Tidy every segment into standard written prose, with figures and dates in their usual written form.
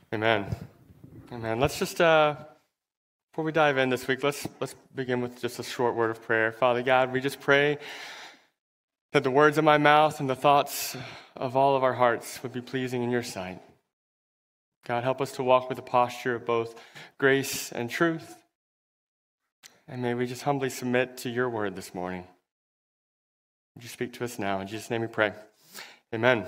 Amen. Amen. Let's just, before we dive in this week, let's begin with just a short word of prayer. Father God, we just pray that the words of my mouth and the thoughts of all of our hearts would be pleasing in your sight. God, help us to walk with a posture of both grace and truth. And may we just humbly submit to your word this morning. Would you speak to us now? In Jesus' name we pray. Amen.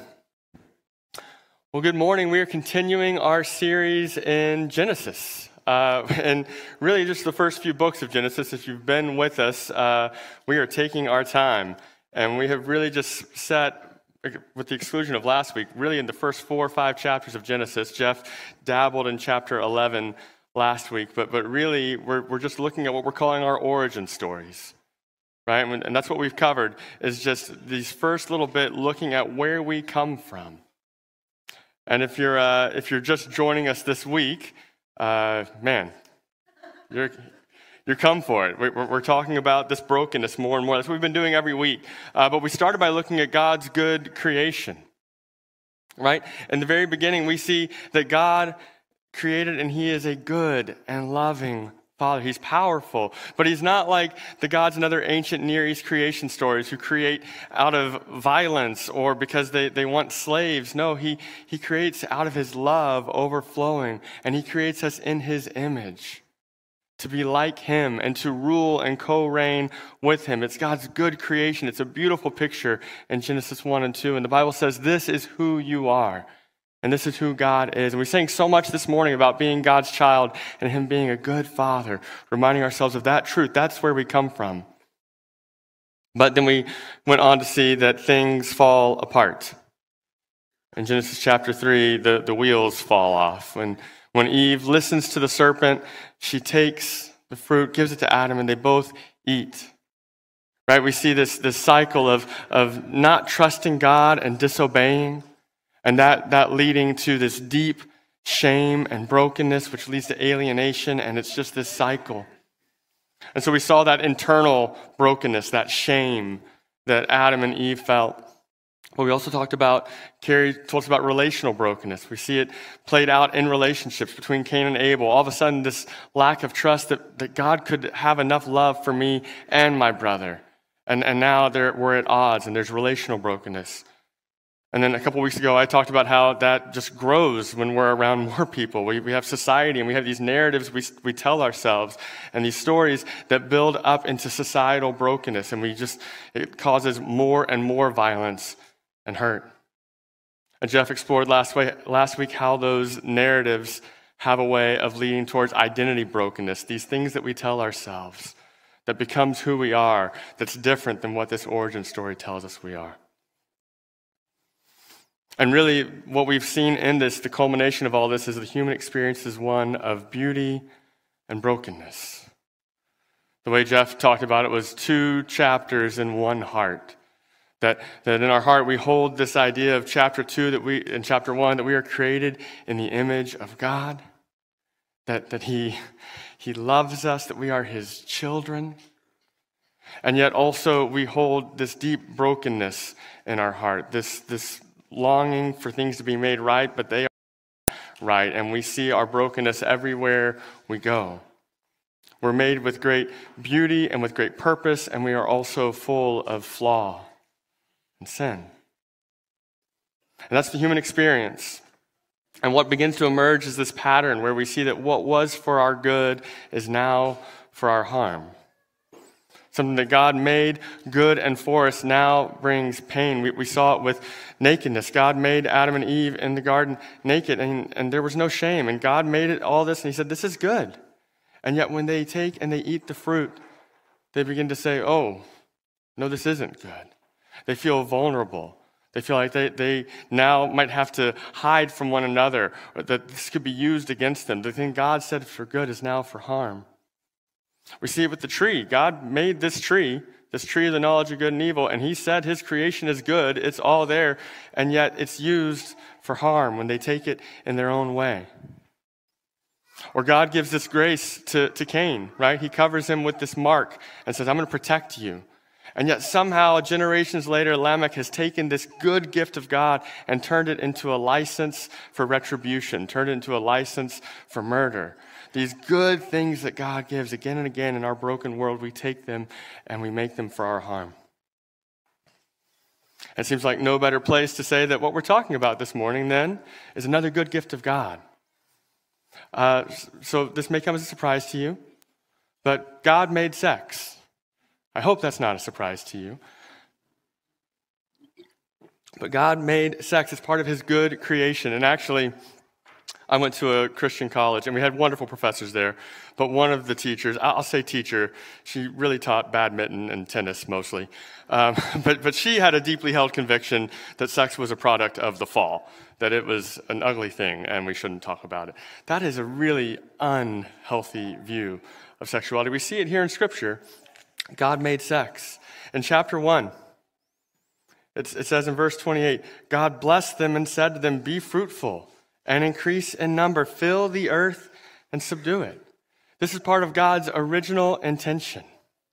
Well, good morning. We are continuing our series in Genesis. And really just the first few books of Genesis. If you've been with us, we are taking our time. And we have really just set, with the exclusion of last week, really in the first 4 or 5 chapters of Genesis. Jeff dabbled in chapter 11 last week. But really, we're just looking at what we're calling our origin stories. Right? And that's what we've covered, is just these first little bit looking at where we come from. And if you're just joining us this week, man, you're come for it. We're talking about this brokenness more and more. That's what we've been doing every week. But we started by looking at God's good creation, right? In the very beginning, we see that God created, and He is a good and loving Father. He's powerful, but He's not like the gods in other ancient Near East creation stories who create out of violence or because they want slaves. No, He creates out of His love overflowing, and He creates us in His image to be like Him and to rule and co-reign with Him. It's God's good creation. It's a beautiful picture in Genesis 1 and 2, and the Bible says this is who you are. And this is who God is. And we're saying so much this morning about being God's child and Him being a good Father, reminding ourselves of that truth. That's where we come from. But then we went on to see that things fall apart. In Genesis chapter 3, the wheels fall off. When Eve listens to the serpent, she takes the fruit, gives it to Adam, and they both eat. Right? We see this cycle of not trusting God and disobeying. And that leading to this deep shame and brokenness, which leads to alienation, and it's just this cycle. And so we saw that internal brokenness, that shame that Adam and Eve felt. But we also Carrie told us about relational brokenness. We see it played out in relationships between Cain and Abel. All of a sudden, this lack of trust that God could have enough love for me and my brother. And now we're at odds, and there's relational brokenness. And then a couple weeks ago, I talked about how that just grows when we're around more people. We have society, and we have these narratives we tell ourselves, and these stories that build up into societal brokenness, and it causes more and more violence and hurt. And Jeff explored last week how those narratives have a way of leading towards identity brokenness, these things that we tell ourselves that becomes who we are, that's different than what this origin story tells us we are. And really, what we've seen in this, the culmination of all this, is the human experience is one of beauty and brokenness. The way Jeff talked about it was 2 chapters in one heart. That in our heart we hold this idea of chapter 2 in chapter 1 that we are created in the image of God. That He loves us, that we are His children. And yet also we hold this deep brokenness in our heart. This longing for things to be made right, but they are not right, and we see our brokenness everywhere we go. We're made with great beauty and with great purpose, and we are also full of flaw and sin. And that's the human experience. And what begins to emerge is this pattern where we see that what was for our good is now for our harm. Something that God made good and for us now brings pain. We saw it with nakedness. God made Adam and Eve in the garden naked, and there was no shame. And God made it all this, and He said, this is good. And yet when they take and they eat the fruit, they begin to say, oh, no, this isn't good. They feel vulnerable. They feel like they now might have to hide from one another, or that this could be used against them. The thing God said for good is now for harm. We see it with the tree. God made this tree of the knowledge of good and evil, and He said His creation is good. It's all there, and yet it's used for harm when they take it in their own way. Or God gives this grace to Cain, right? He covers him with this mark and says, I'm going to protect you. And yet somehow, generations later, Lamech has taken this good gift of God and turned it into a license for retribution, turned it into a license for murder. These good things that God gives again and again in our broken world, we take them and we make them for our harm. It seems like no better place to say that what we're talking about this morning then is another good gift of God. So this may come as a surprise to you, but God made sex. I hope that's not a surprise to you. But God made sex as part of his good creation. And actually, I went to a Christian college, and we had wonderful professors there. But one of the teachers, I'll say teacher, she really taught badminton and tennis mostly. But she had a deeply held conviction that sex was a product of the fall, that it was an ugly thing, and we shouldn't talk about it. That is a really unhealthy view of sexuality. We see it here in Scripture. God made sex. In chapter 1, it says in verse 28, God blessed them and said to them, be fruitful and increase in number, fill the earth and subdue it. This is part of God's original intention.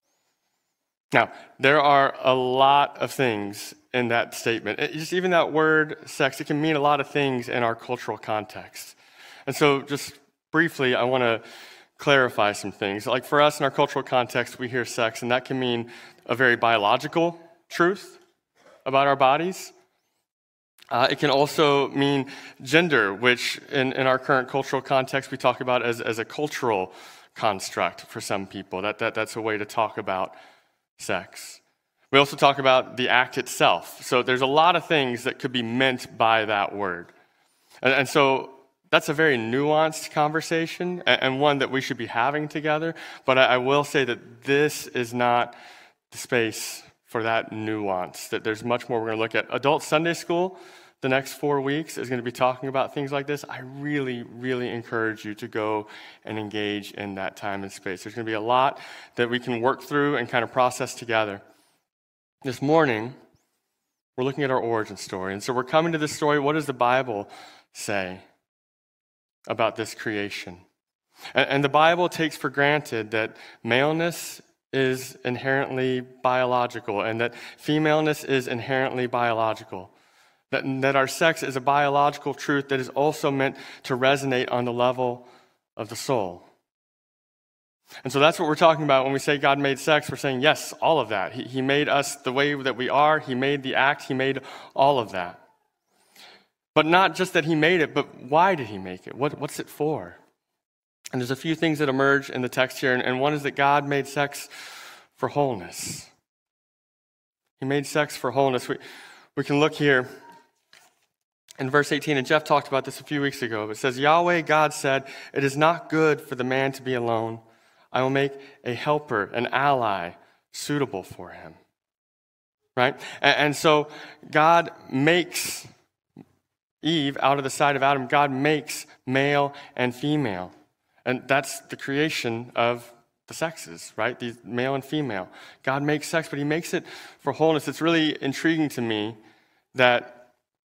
Now, there are a lot of things in that statement. Just even that word sex, it can mean a lot of things in our cultural context. And so just briefly, I want to clarify some things. Like for us in our cultural context, we hear sex, and that can mean a very biological truth about our bodies. It can also mean gender, which in our current cultural context, we talk about as a cultural construct for some people. That's a way to talk about sex. We also talk about the act itself. So there's a lot of things that could be meant by that word. And so that's a very nuanced conversation and one that we should be having together. But I will say that this is not the space for that nuance, that there's much more we're going to look at. Adult Sunday School, the next 4 weeks, is going to be talking about things like this. I really, really encourage you to go and engage in that time and space. There's going to be a lot that we can work through and kind of process together. This morning, we're looking at our origin story. And so we're coming to this story. What does the Bible say about this creation? And the Bible takes for granted that maleness is inherently biological and that femaleness is inherently biological. That our sex is a biological truth that is also meant to resonate on the level of the soul. And so that's what we're talking about when we say God made sex. We're saying, yes, all of that. He made us the way that we are. He made the act. He made all of that. But not just that he made it, but why did he make it? What's it for? And there's a few things that emerge in the text here, and one is that God made sex for wholeness. He made sex for wholeness. We can look here in verse 18, and Jeff talked about this a few weeks ago, but it says, Yahweh God said, it is not good for the man to be alone. I will make a helper, an ally, suitable for him. Right? And so God makes Eve out of the side of Adam. God makes male and female. And that's the creation of the sexes, right? These male and female. God makes sex, but he makes it for wholeness. It's really intriguing to me that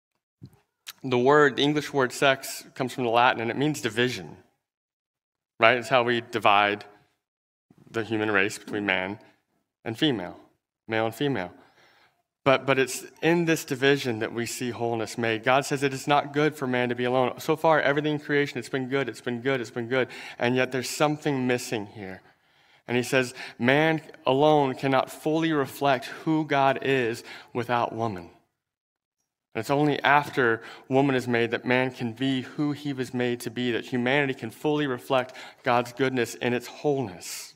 the English word sex comes from the Latin, and it means division, right? It's how we divide the human race between man and female, male and female. But it's in this division that we see wholeness made. God says it is not good for man to be alone. So far, everything in creation, it's been good, it's been good, it's been good. And yet there's something missing here. And he says, man alone cannot fully reflect who God is without woman. And it's only after woman is made that man can be who he was made to be, that humanity can fully reflect God's goodness in its wholeness.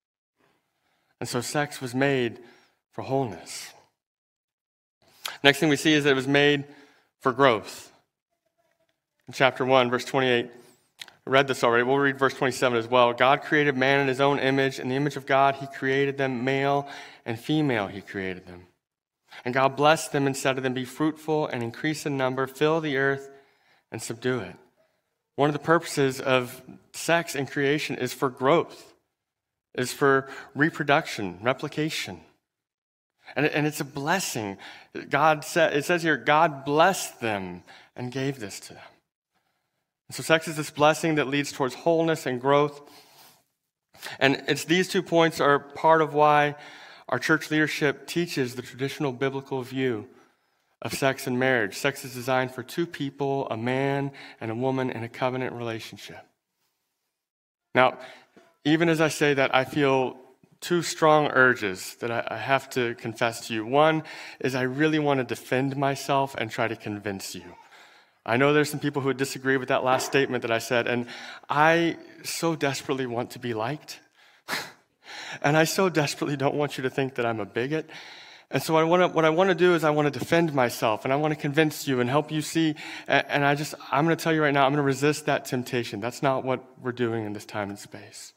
And so sex was made for wholeness. Next thing we see is that it was made for growth. In chapter 1, verse 28, I read this already. We'll read verse 27 as well. God created man in his own image. In the image of God, he created them, male and female, he created them. And God blessed them and said to them, be fruitful and increase in number, fill the earth and subdue it. One of the purposes of sex and creation is for growth, is for reproduction, replication. And it's a blessing. It says here, God blessed them and gave this to them. And so sex is this blessing that leads towards wholeness and growth. And it's these 2 points are part of why our church leadership teaches the traditional biblical view of sex and marriage. Sex is designed for two people, a man and a woman, in a covenant relationship. Now, even as I say that, I feel two strong urges that I have to confess to you. One is I really want to defend myself and try to convince you. I know there's some people who would disagree with that last statement that I said, and I so desperately want to be liked. And I so desperately don't want you to think that I'm a bigot. And so what I want to do is I want to defend myself, and I want to convince you and help you see. And I'm going to tell you right now, I'm going to resist that temptation. That's not what we're doing in this time and space.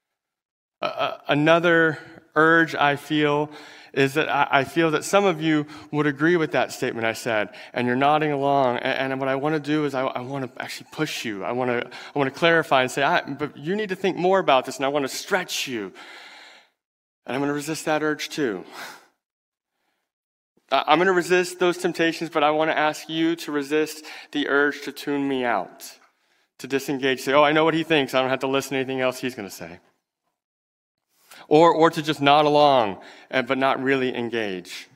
Another urge I feel is that I feel that some of you would agree with that statement I said, and you're nodding along. And what I want to do is I want to actually push you. I want to clarify and say, but you need to think more about this, and I want to stretch you. And I'm going to resist that urge too. I'm going to resist those temptations, but I want to ask you to resist the urge to tune me out, to disengage, say, I know what he thinks. I don't have to listen to anything else he's going to say. Or to just nod along, but not really engage.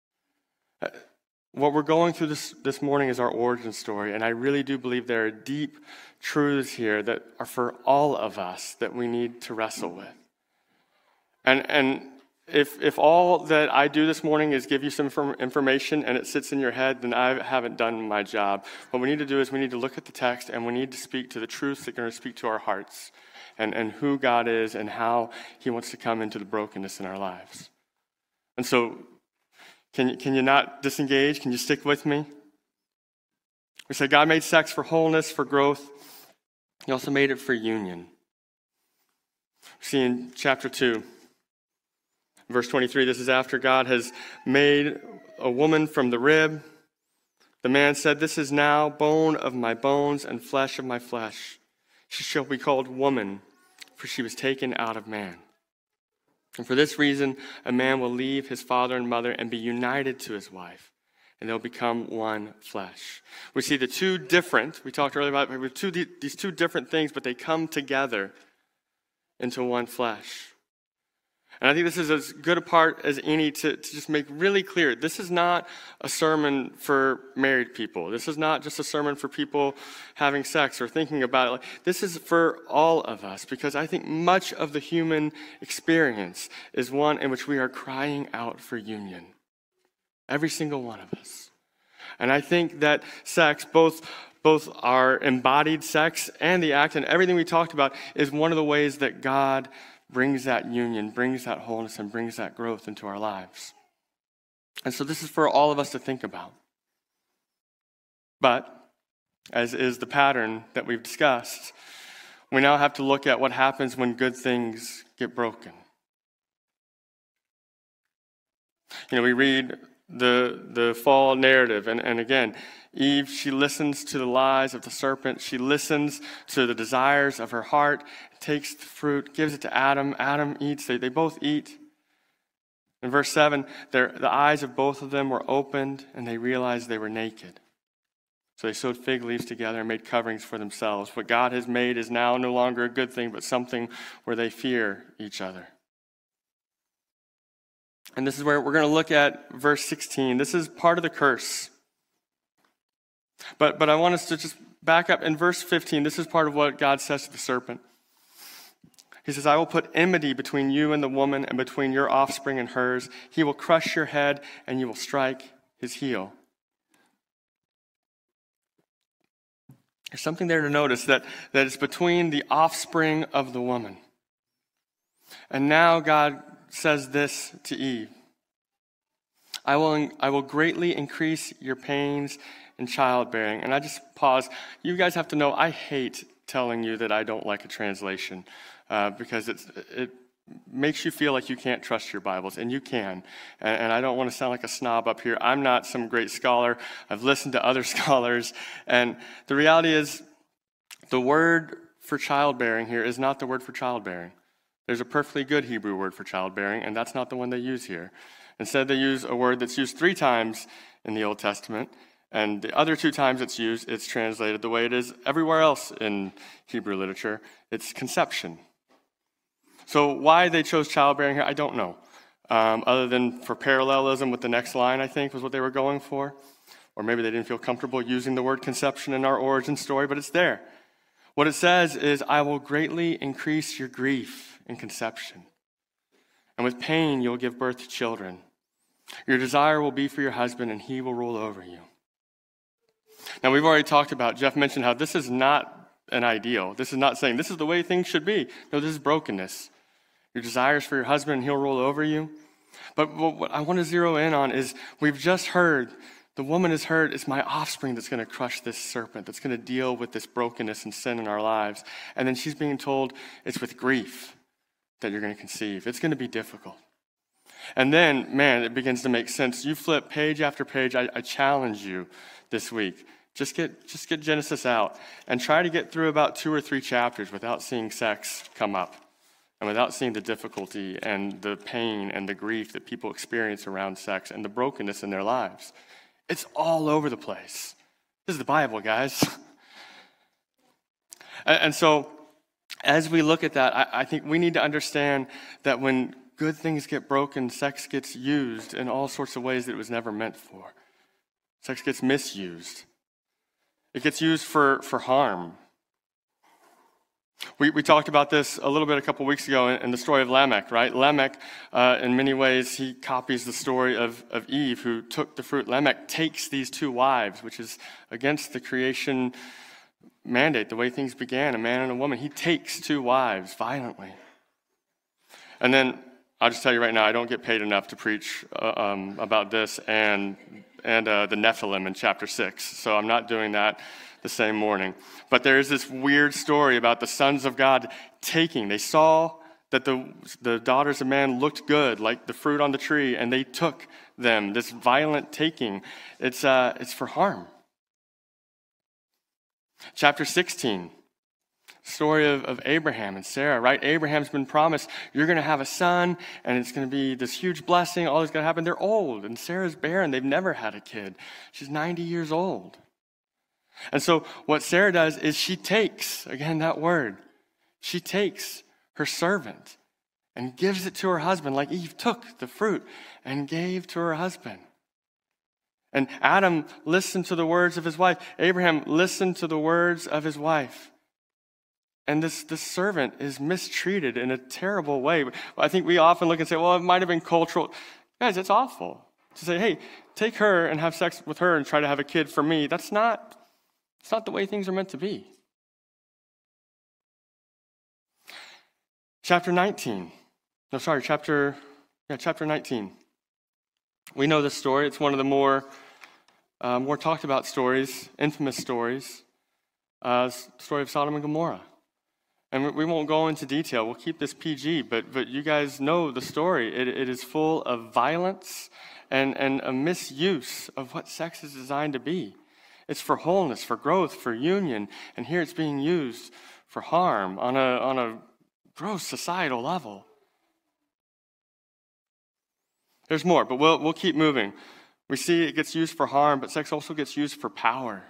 What we're going through this morning is our origin story, and I really do believe there are deep truths here that are for all of us that we need to wrestle with. And if all that I do this morning is give you some information and it sits in your head, then I haven't done my job. What we need to do is we need to look at the text and we need to speak to the truths that are going to speak to our hearts and who God is and how he wants to come into the brokenness in our lives. And so, can you not disengage? Can you stick with me? We said God made sex for wholeness, for growth. He also made it for union. We see in chapter 2, verse 23, this is after God has made a woman from the rib. The man said, "This is now bone of my bones and flesh of my flesh. She shall be called woman, for she was taken out of man. And for this reason, a man will leave his father and mother and be united to his wife, and they'll become one flesh." We see we talked earlier about these two different things, but they come together into one flesh. And I think this is as good a part as any to just make really clear, this is not a sermon for married people. This is not just a sermon for people having sex or thinking about it. This is for all of us, because I think much of the human experience is one in which we are crying out for union. Every single one of us. And I think that sex, both our embodied sex and the act and everything we talked about, is one of the ways that God brings that union, brings that wholeness, and brings that growth into our lives. And so this is for all of us to think about. But, as is the pattern that we've discussed, we now have to look at what happens when good things get broken. We read the fall narrative, and again, Eve, she listens to the lies of the serpent. She listens to the desires of her heart, takes the fruit, gives it to Adam. Adam eats. They both eat. In verse 7, the eyes of both of them were opened, and they realized they were naked. So they sewed fig leaves together and made coverings for themselves. What God has made is now no longer a good thing, but something where they fear each other. And this is where we're going to look at verse 16. This is part of the curse. But I want us to just back up. In verse 15, this is part of what God says to the serpent. He says, "I will put enmity between you and the woman, and between your offspring and hers. He will crush your head, and you will strike his heel." There's something there to notice, that it's between the offspring of the woman. And now God says this to Eve: I will greatly increase your pains in childbearing. And I just pause. You guys have to know, I hate telling you that I don't like a translation because it makes you feel like you can't trust your Bibles, and you can. And I don't want to sound like a snob up here. I'm not some great scholar. I've listened to other scholars. And the reality is, the word for childbearing here is not the word for childbearing. There's a perfectly good Hebrew word for childbearing, and that's not the one they use here. Instead, they use a word that's used 3 times in the Old Testament, and the other 2 times it's used, it's translated the way it is everywhere else in Hebrew literature. It's conception. So why they chose childbearing here, I don't know. other than for parallelism with the next line, I think, was what they were going for. Or maybe they didn't feel comfortable using the word conception in our origin story, but it's there. What it says is, I will greatly increase your grief in conception. And with pain, you'll give birth to children. Your desire will be for your husband, and he will rule over you. Now, we've already talked about, Jeff mentioned how this is not an ideal. This is not saying this is the way things should be. No, this is brokenness. Your desires for your husband, and he'll rule over you. But what I want to zero in on is we've just heard, the woman has heard, it's my offspring that's going to crush this serpent, that's going to deal with this brokenness and sin in our lives. And then she's being told it's with grief that you're going to conceive. It's going to be difficult. And then, man, it begins to make sense. You flip page after page. I challenge you this week. Just get Genesis out and try to get through about 2 or 3 chapters without seeing sex come up and without seeing the difficulty and the pain and the grief that people experience around sex and the brokenness in their lives. It's all over the place. This is the Bible, guys. And so, as we look at that, I think we need to understand that when good things get broken, sex gets used in all sorts of ways that it was never meant for. Sex gets misused. It gets used for harm. We talked about this a little bit a couple weeks ago in the story of Lamech, right? Lamech, in many ways, he copies the story of Eve, who took the fruit. Lamech takes these 2 wives, which is against the creation mandate, the way things began, a man and a woman. He takes 2 wives violently. And then, I'll just tell you right now, I don't get paid enough to preach about this and the Nephilim in chapter 6. So I'm not doing that the same morning. But there is this weird story about the sons of God taking. They saw that the daughters of man looked good, like the fruit on the tree, and they took them. This violent taking, it's for harm. Chapter 16, story of Abraham and Sarah, right? Abraham's been promised, you're going to have a son, and it's going to be this huge blessing. All that's going to happen. They're old, and Sarah's barren. They've never had a kid. She's 90 years old. And so what Sarah does is she takes, again, that word, she takes her servant and gives it to her husband, like Eve took the fruit and gave to her husband. And Adam listened to the words of his wife. Abraham listened to the words of his wife. And this servant is mistreated in a terrible way. I think we often look and say, well, it might have been cultural. Guys, it's awful to say, hey, take her and have sex with her and try to have a kid for me. It's not the way things are meant to be. Chapter 19. Chapter 19. We know this story. It's one of the more talked about stories, infamous stories, story of Sodom and Gomorrah. And we won't go into detail. We'll keep this PG, but you guys know the story. It is full of violence and a misuse of what sex is designed to be. It's for wholeness, for growth, for union, and here it's being used for harm on a gross societal level. There's more, but we'll keep moving. We see it gets used for harm, but sex also gets used for power.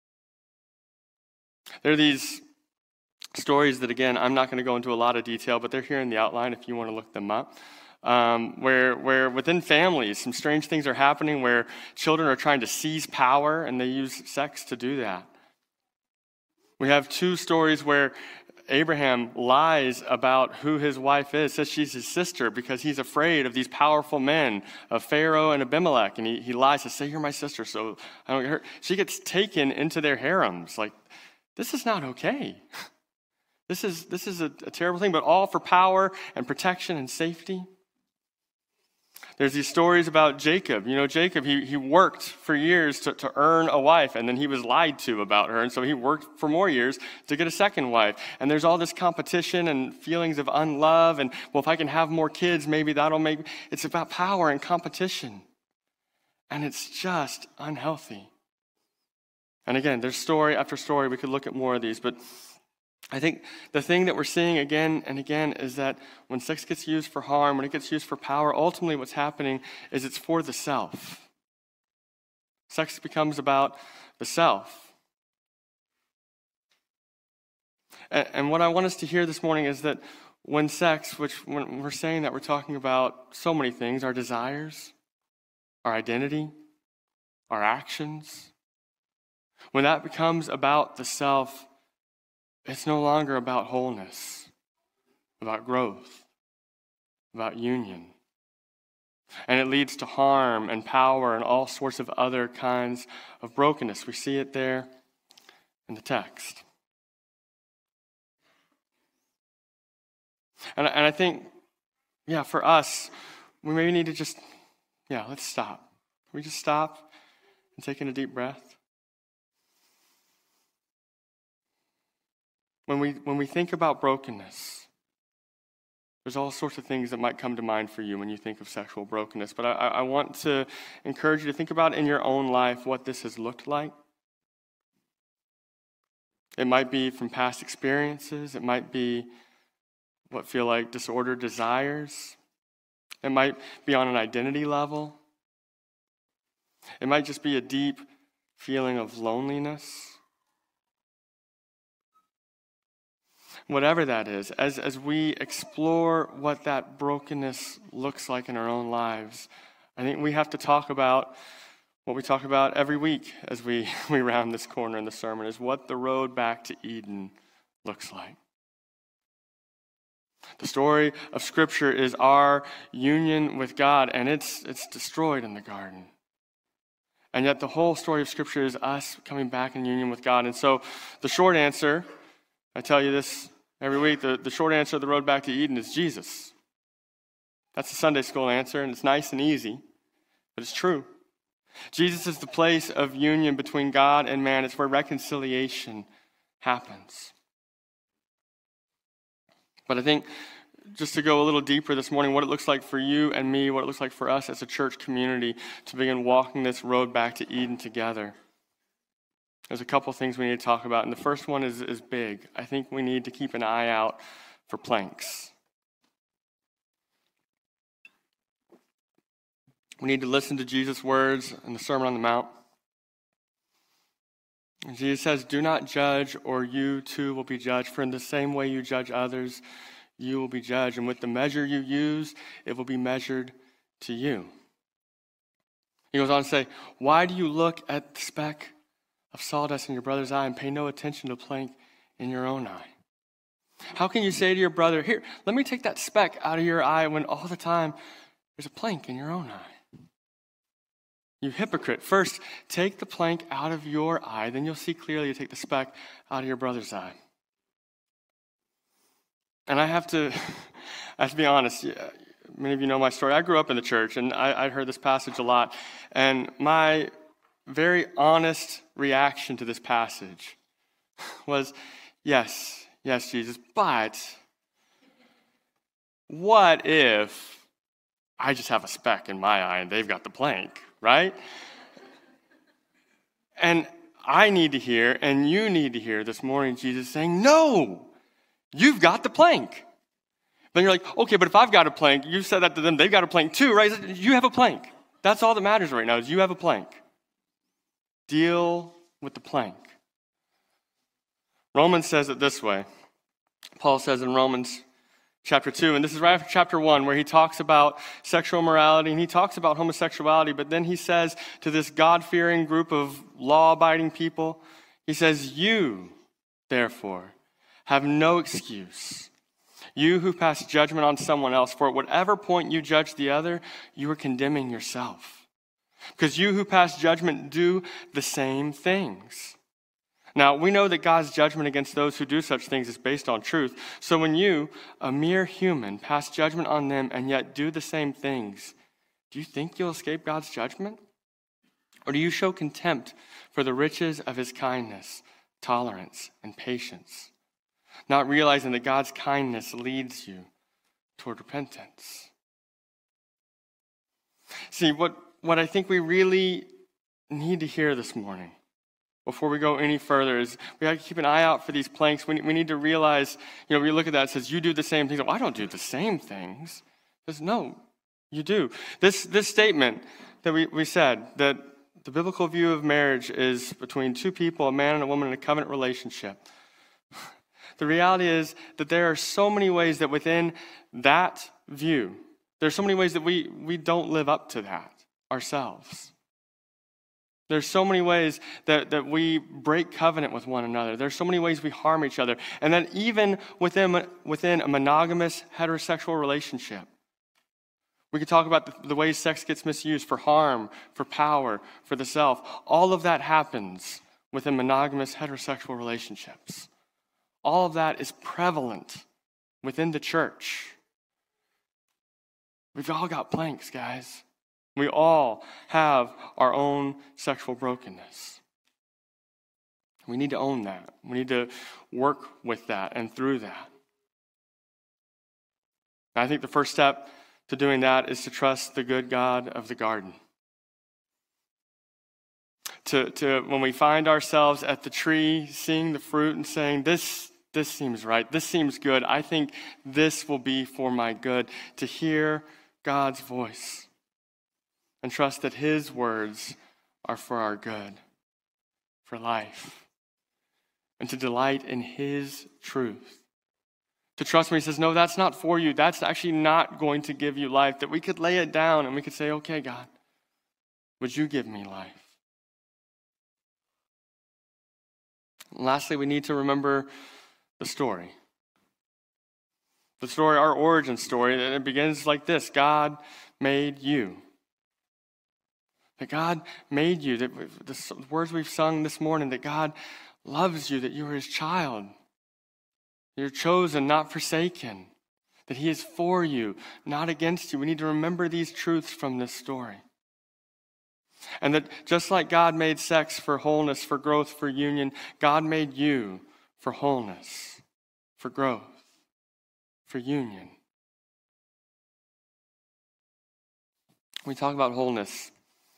There are these stories that, again, I'm not going to go into a lot of detail, but they're here in the outline if you want to look them up. Where within families, some strange things are happening where children are trying to seize power and they use sex to do that. We have 2 stories where Abraham lies about who his wife is, says she's his sister because he's afraid of these powerful men, of Pharaoh and Abimelech, and he lies to say, you're my sister, so I don't get hurt. She gets taken into their harems. Like, this is not okay. This is a terrible thing, but all for power and protection and safety. There's these stories about Jacob. You know, Jacob, he worked for years to earn a wife, and then he was lied to about her, and so he worked for more years to get a second wife. And there's all this competition and feelings of unlove, and, well, if I can have more kids, maybe that'll make... It's about power and competition, and it's just unhealthy. And again, there's story after story. We could look at more of these, but I think the thing that we're seeing again and again is that when sex gets used for harm, when it gets used for power, ultimately what's happening is it's for the self. Sex becomes about the self. And what I want us to hear this morning is that when when we're saying that, we're talking about so many things: our desires, our identity, our actions. When that becomes about the self, it's no longer about wholeness, about growth, about union. And it leads to harm and power and all sorts of other kinds of brokenness. We see it there in the text. And I think, for us, we maybe need to just, let's stop. Can we just stop and take in a deep breath? When we think about brokenness, there's all sorts of things that might come to mind for you when you think of sexual brokenness. But I want to encourage you to think about in your own life what this has looked like. It might be from past experiences. It might be what feel like disordered desires. It might be on an identity level. It might just be a deep feeling of loneliness. Whatever that is, as we explore what that brokenness looks like in our own lives, I think we have to talk about what we talk about every week as we round this corner in the sermon, is what the road back to Eden looks like. The story of Scripture is our union with God, and it's destroyed in the garden. And yet the whole story of Scripture is us coming back in union with God. And so the short answer, I tell you this every week, the short answer of the road back to Eden is Jesus. That's the Sunday school answer, and it's nice and easy, but it's true. Jesus is the place of union between God and man. It's where reconciliation happens. But I think just to go a little deeper this morning, what it looks like for you and me, what it looks like for us as a church community to begin walking this road back to Eden together. There's a couple things we need to talk about, and the first one is big. I think we need to keep an eye out for planks. We need to listen to Jesus' words in the Sermon on the Mount. And Jesus says, "Do not judge, or you too will be judged. For in the same way you judge others, you will be judged. And with the measure you use, it will be measured to you." He goes on to say, "Why do you look at the speck of sawdust in your brother's eye and pay no attention to the plank in your own eye? How can you say to your brother, 'Here, let me take that speck out of your eye,' when all the time there's a plank in your own eye? You hypocrite, first take the plank out of your eye, then you'll see clearly to take the speck out of your brother's eye." And I have to be honest. Many of you know my story. I grew up in the church, and I'd heard this passage a lot. And my very honest reaction to this passage was, yes, Jesus, but what if I just have a speck in my eye and they've got the plank, right? And I need to hear, and you need to hear this morning, Jesus saying, no, you've got the plank. Then you're like, okay, but if I've got a plank, you said that to them, they've got a plank too, right? You have a plank. That's all that matters right now, is you have a plank. Deal with the plank. Romans says it this way. Paul says in Romans chapter 2, and this is right after chapter 1, where he talks about sexual morality, and he talks about homosexuality, but then he says to this God-fearing group of law-abiding people, he says, "You, therefore, have no excuse. You who pass judgment on someone else, for at whatever point you judge the other, you are condemning yourself. Because you who pass judgment do the same things." Now, we know that God's judgment against those who do such things is based on truth. So when you, a mere human, pass judgment on them and yet do the same things, do you think you'll escape God's judgment? Or do you show contempt for the riches of his kindness, tolerance, and patience, not realizing that God's kindness leads you toward repentance? See, what I think we really need to hear this morning, before we go any further, is we have to keep an eye out for these planks. We need to realize, we look at that, it says, you do the same things. Well, I don't do the same things. It says, no, you do. This statement that we said, that the biblical view of marriage is between two people, a man and a woman, in a covenant relationship. The reality is that there are so many ways that within that view, there's so many ways that we don't live up to that ourselves. There's so many ways that we break covenant with one another. There's so many ways we harm each other. And then even within a monogamous heterosexual relationship, we could talk about the ways sex gets misused for harm, for power, for the self. All of that happens within monogamous heterosexual relationships. All of that is prevalent within the church. We've all got planks, guys. We all have our own sexual brokenness. We need to own that. We need to work with that and through that. And I think the first step to doing that is to trust the good God of the garden. To when we find ourselves at the tree, seeing the fruit and saying, this seems right, this seems good, I think this will be for my good, to hear God's voice and trust that his words are for our good, for life, and to delight in his truth. To trust when he says, no, that's not for you. That's actually not going to give you life. That we could lay it down and we could say, okay, God, would you give me life? And lastly, we need to remember the story. The story, our origin story, and it begins like this. God made you. That God made you. That the words we've sung this morning, that God loves you, that you are his child. You're chosen, not forsaken. That he is for you, not against you. We need to remember these truths from this story. And that just like God made sex for wholeness, for growth, for union, God made you for wholeness, for growth, for union. When we talk about wholeness,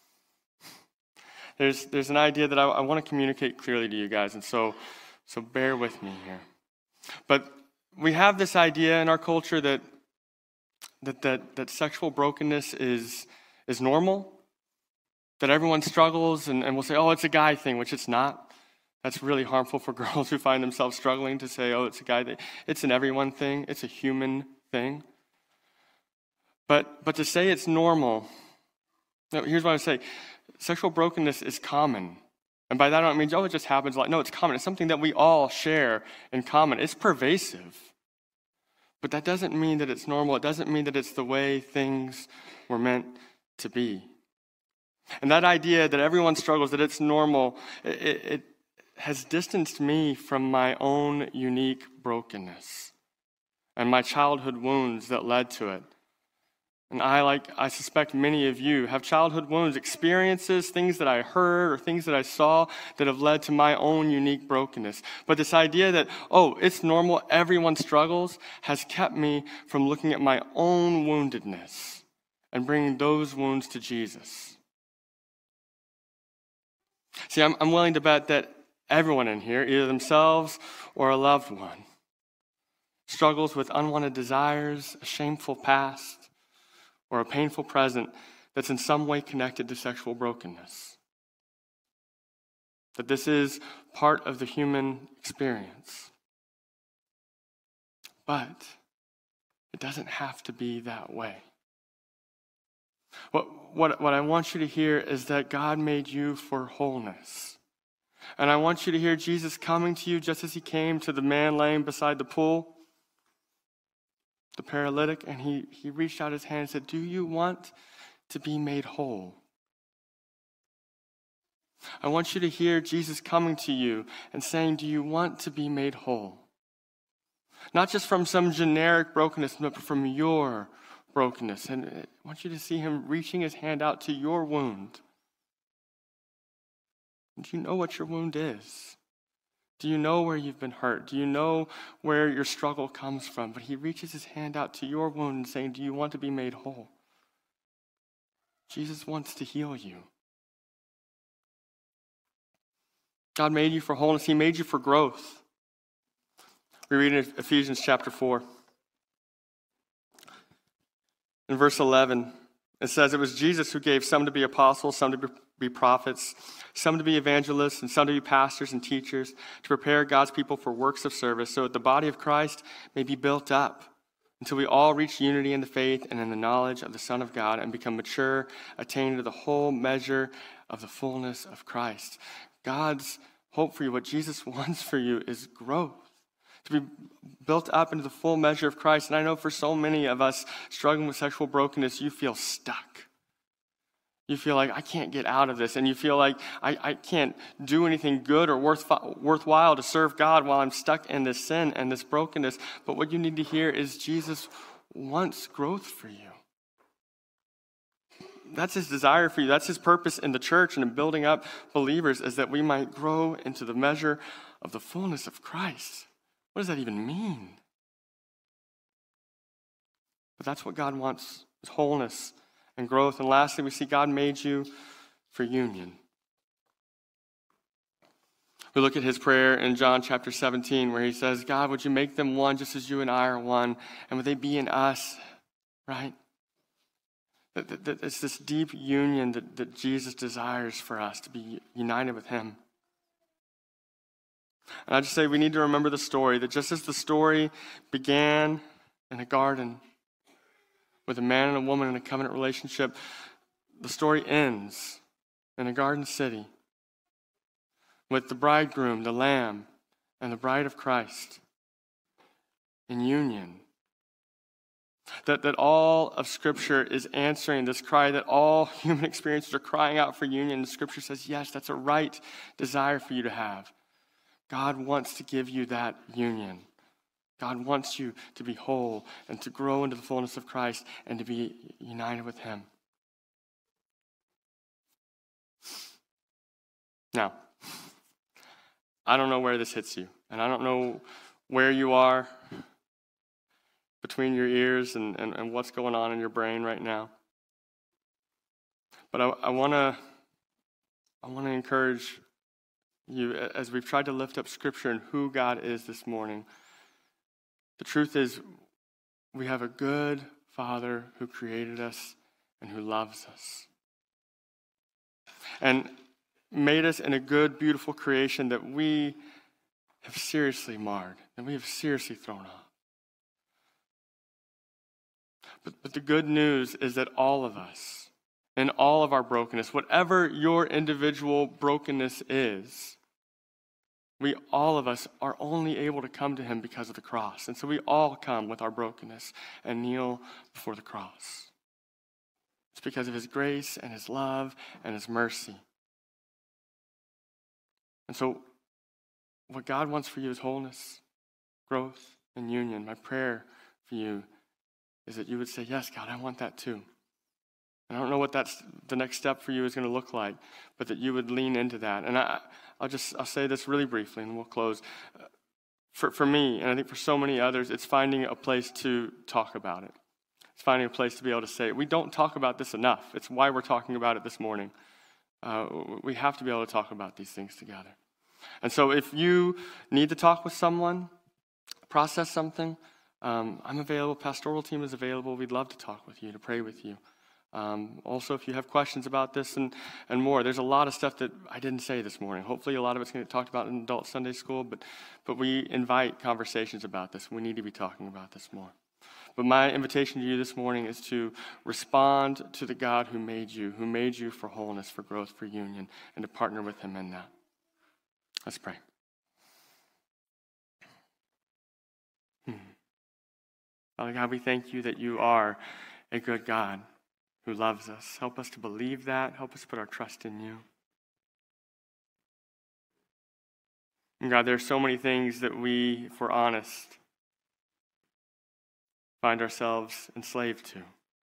there's an idea that I want to communicate clearly to you guys, and so bear with me here. But we have this idea in our culture that sexual brokenness is normal, that everyone struggles, and we'll say, oh, it's a guy thing, which it's not. That's really harmful for girls who find themselves struggling to say, oh, it's a guy thing. It's an everyone thing. It's a human thing. But to say it's normal, here's what I would say. Sexual brokenness is common. And by that I don't mean, oh, it just happens. No, it's common. It's something that we all share in common. It's pervasive. But that doesn't mean that it's normal. It doesn't mean that it's the way things were meant to be. And that idea that everyone struggles, that it's normal, it has distanced me from my own unique brokenness and my childhood wounds that led to it. And I suspect many of you, have childhood wounds, experiences, things that I heard or things that I saw that have led to my own unique brokenness. But this idea that, oh, it's normal, everyone struggles, has kept me from looking at my own woundedness and bringing those wounds to Jesus. See, I'm willing to bet that everyone in here, either themselves or a loved one, struggles with unwanted desires, a shameful past, or a painful present that's in some way connected to sexual brokenness. That this is part of the human experience. But it doesn't have to be that way. What I want you to hear is that God made you for wholeness. And I want you to hear Jesus coming to you just as he came to the man laying beside the pool, the paralytic, and he reached out his hand and said, do you want to be made whole? I want you to hear Jesus coming to you and saying, do you want to be made whole? Not just from some generic brokenness, but from your brokenness. And I want you to see him reaching his hand out to your wound. Do you know what your wound is? Do you know where you've been hurt? Do you know where your struggle comes from? But he reaches his hand out to your wound and saying, do you want to be made whole? Jesus wants to heal you. God made you for wholeness. He made you for growth. We read in Ephesians chapter 4. In verse 11, it says, it was Jesus who gave some to be apostles, some to be be prophets, some to be evangelists, and some to be pastors and teachers, to prepare God's people for works of service, so that the body of Christ may be built up until we all reach unity in the faith and in the knowledge of the Son of God and become mature, attaining to the whole measure of the fullness of Christ. God's hope for you, what Jesus wants for you, is growth, to be built up into the full measure of Christ. And I know for so many of us struggling with sexual brokenness, you feel stuck. You feel like, I can't get out of this. And you feel like, I can't do anything good or worthwhile to serve God while I'm stuck in this sin and this brokenness. But what you need to hear is Jesus wants growth for you. That's his desire for you. That's his purpose in the church and in building up believers, is that we might grow into the measure of the fullness of Christ. What does that even mean? But that's what God wants, is wholeness and growth. And lastly, we see God made you for union. We look at his prayer in John chapter 17, where he says, God, would you make them one just as you and I are one? And would they be in us, right? That it's this deep union that Jesus desires for us, to be united with him. And I just say we need to remember the story, that just as the story began in a garden with a man and a woman in a covenant relationship, the story ends in a garden city with the bridegroom, the lamb, and the bride of Christ in union. That all of Scripture is answering this cry, that all human experiences are crying out for union. And Scripture says, yes, that's a right desire for you to have. God wants to give you that union. God wants you to be whole and to grow into the fullness of Christ and to be united with him. Now, I don't know where this hits you, and I don't know where you are between your ears and what's going on in your brain right now. But I want to encourage you, as we've tried to lift up Scripture and who God is this morning. The truth is, we have a good Father who created us and who loves us, and made us in a good, beautiful creation that we have seriously marred, and we have seriously thrown off. But the good news is that all of us, in all of our brokenness, whatever your individual brokenness is, all of us are only able to come to him because of the cross. And so we all come with our brokenness and kneel before the cross. It's because of his grace and his love and his mercy. And so what God wants for you is wholeness, growth, and union. My prayer for you is that you would say, yes, God, I want that too. And I don't know what the next step for you is going to look like, but that you would lean into that. And I'll say this really briefly and we'll close. For me, and I think for so many others, it's finding a place to talk about it. It's finding a place to be able to say it. We don't talk about this enough. It's why we're talking about it this morning. We have to be able to talk about these things together. And so if you need to talk with someone, process something, I'm available. Pastoral team is available. We'd love to talk with you, to pray with you. Also, if you have questions about this and more, there's a lot of stuff that I didn't say this morning. Hopefully a lot of it's going to get talked about in adult Sunday school, but we invite conversations about this. We need to be talking about this more. But my invitation to you this morning is to respond to the God who made you for wholeness, for growth, for union, and to partner with him in that. Let's pray. Father God, we thank you that you are a good God who loves us. Help us to believe that. Help us put our trust in you. And God, there are so many things that we, if we're honest, find ourselves enslaved to.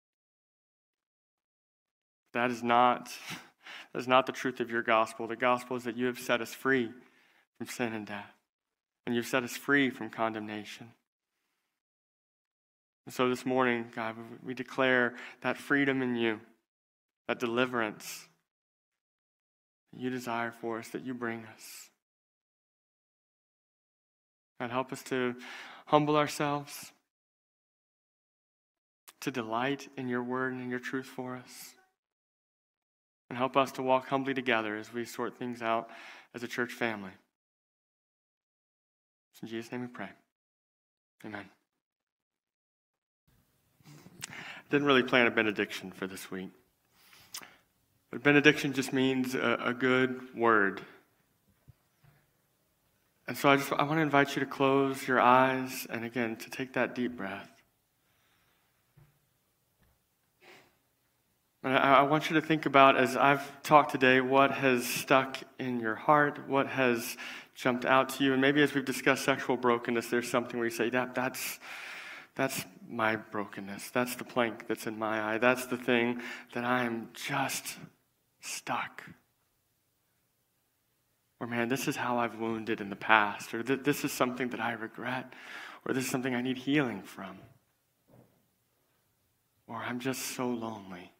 That is not the truth of your gospel. The gospel is that you have set us free from sin and death. And you've set us free from condemnation. And so this morning, God, we declare that freedom in you, that deliverance that you desire for us, that you bring us. God, help us to humble ourselves, to delight in your word and in your truth for us. and help us to walk humbly together as we sort things out as a church family. In Jesus' name we pray. Amen. Didn't really plan a benediction for this week. But benediction just means a good word. And so I want to invite you to close your eyes and again to take that deep breath. And I want you to think about, as I've talked today, what has stuck in your heart, what has jumped out to you. And maybe as we've discussed sexual brokenness, there's something where you say, that's my brokenness. That's the plank that's in my eye. That's the thing that I am just stuck. Or, man, this is how I've wounded in the past. Or this is something that I regret. Or this is something I need healing from. Or I'm just so lonely.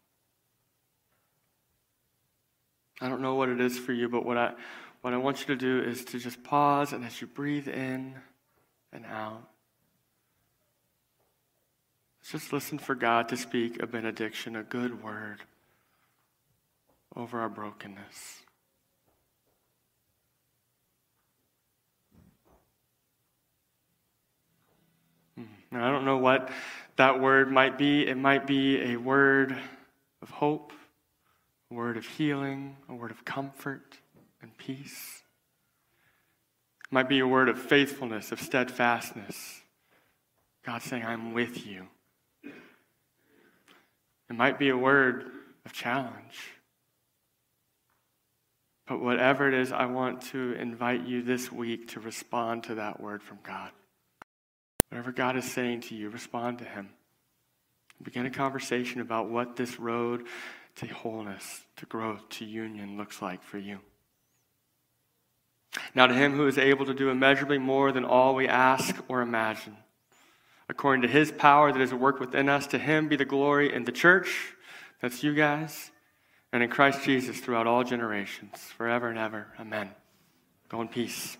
I don't know what it is for you, but what I want you to do is to just pause, and as you breathe in and out, just listen for God to speak a benediction, a good word over our brokenness. And I don't know what that word might be. It might be a word of hope, a word of healing, a word of comfort and peace. It might be a word of faithfulness, of steadfastness. God saying, I'm with you. It might be a word of challenge. But whatever it is, I want to invite you this week to respond to that word from God. Whatever God is saying to you, respond to him. Begin a conversation about what this road to wholeness, to growth, to union looks like for you. Now to him who is able to do immeasurably more than all we ask or imagine, according to his power that is at work within us, to him be the glory in the church, that's you guys, and in Christ Jesus throughout all generations, forever and ever. Amen. Go in peace.